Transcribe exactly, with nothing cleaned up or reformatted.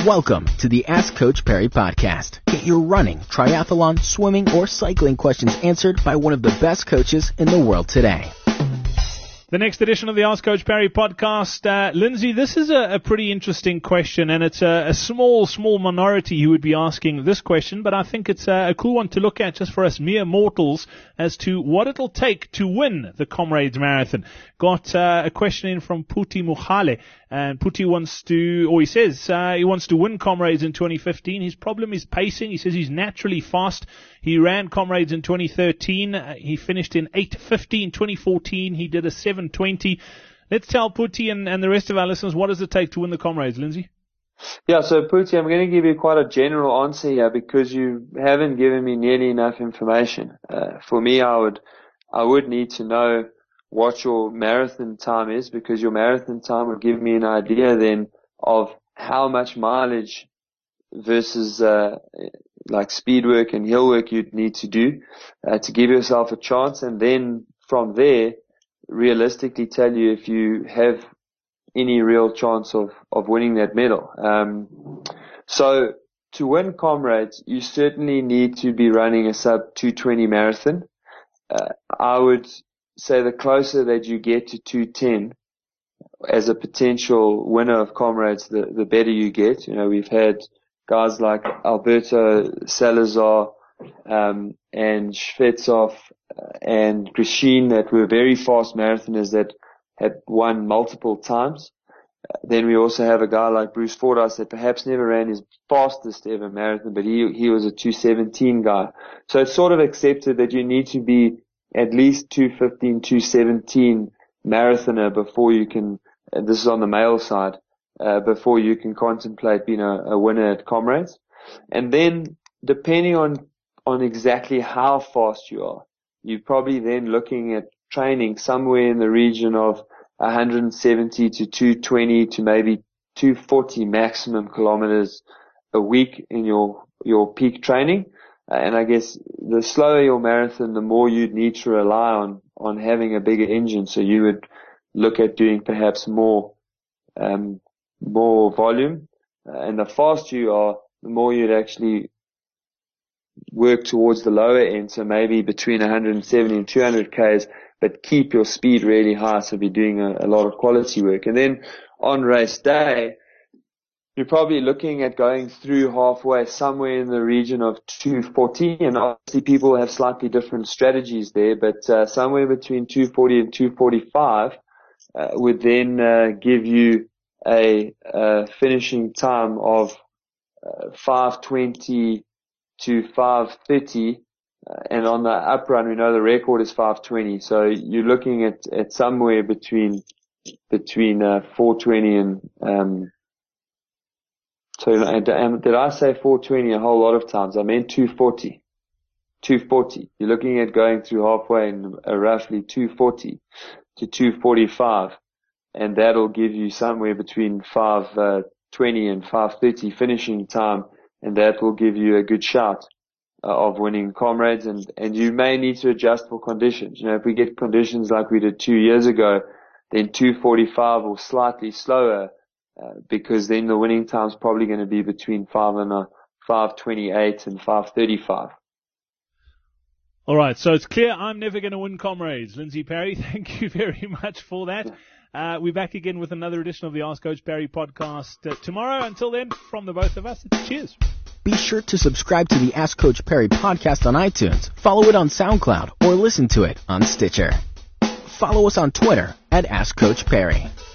Welcome to the Ask Coach Perry podcast. Get your running, triathlon, swimming, or cycling questions answered by one of the best coaches in the world today. The next edition of the Ask Coach Perry podcast. Uh, Lindsay, this is a, a pretty interesting question, and it's a, a small, small minority who would be asking this question, but I think it's a, a cool one to look at just for us mere mortals as to what it'll take to win the Comrades Marathon. Got uh, a question in from Puti Mukhale, and Puti wants to, or he says, uh, he wants to win Comrades in twenty fifteen. His problem is pacing. He says he's naturally fast. He ran Comrades in twenty thirteen. Uh, he finished in eight fifty in twenty fourteen. He did a seven twenty. Let's tell Puti and, and the rest of our listeners, what does it take to win the Comrades, Lindsay? Yeah, so Puti, I'm going to give you quite a general answer here because you haven't given me nearly enough information. Uh, for me, I would, I would need to know what your marathon time is, because your marathon time would give me an idea then of how much mileage versus, uh, like speed work and hill work you'd need to do, uh, to give yourself a chance. And then from there, realistically tell you if you have any real chance of, of winning that medal. Um, so to win Comrades, you certainly need to be running a sub two twenty marathon. Uh, I would say the closer that you get to two ten as a potential winner of Comrades, the, the better you get. You know, we've had guys like Alberto Salazar, um, and Shvetsov and Grishine that were very fast marathoners that had won multiple times. Uh, then we also have a guy like Bruce Fordyce that perhaps never ran his fastest ever marathon, but he, he was a two seventeen guy. So it's sort of accepted that you need to be at least two fifteen, two seventeen marathoner before you can, and this is on the male side, uh, before you can contemplate being a, a winner at Comrades. And then depending on, on exactly how fast you are, you're probably then looking at training somewhere in the region of one seventy to two twenty to maybe two forty maximum kilometers a week in your, your peak training. Uh, and I guess the slower your marathon, the more you'd need to rely on, on having a bigger engine. So you would look at doing perhaps more, um, more volume. Uh, and the faster you are, the more you'd actually work towards the lower end. So maybe between one seventy and two hundred Ks, but keep your speed really high. So be doing a, a lot of quality work. And then on race day, you're probably looking at going through halfway somewhere in the region of two forty, and obviously people have slightly different strategies there, but uh, somewhere between two forty and two forty-five uh, would then uh, give you a, a finishing time of uh, five twenty to five thirty, uh, and on the up run we know the record is five twenty, so you're looking at, at somewhere between between uh, four twenty and um So, and did I say four twenty a whole lot of times? I meant two forty. two forty. You're looking at going through halfway in uh, roughly two forty to two forty-five. And that'll give you somewhere between five twenty and five thirty finishing time. And that will give you a good shot uh, of winning Comrades. And, and you may need to adjust for conditions. You know, if we get conditions like we did two years ago, then two forty-five or slightly slower. Uh, because then the winning time is probably going to be between five and uh, five twenty-eight and five thirty-five. All right, so it's clear I'm never going to win Comrades. Lindsay Perry, thank you very much for that. Uh, we're back again with another edition of the Ask Coach Perry podcast uh, tomorrow. Until then, from the both of us, cheers. Be sure to subscribe to the Ask Coach Perry podcast on iTunes, follow it on SoundCloud, or listen to it on Stitcher. Follow us on Twitter at Ask Coach Perry.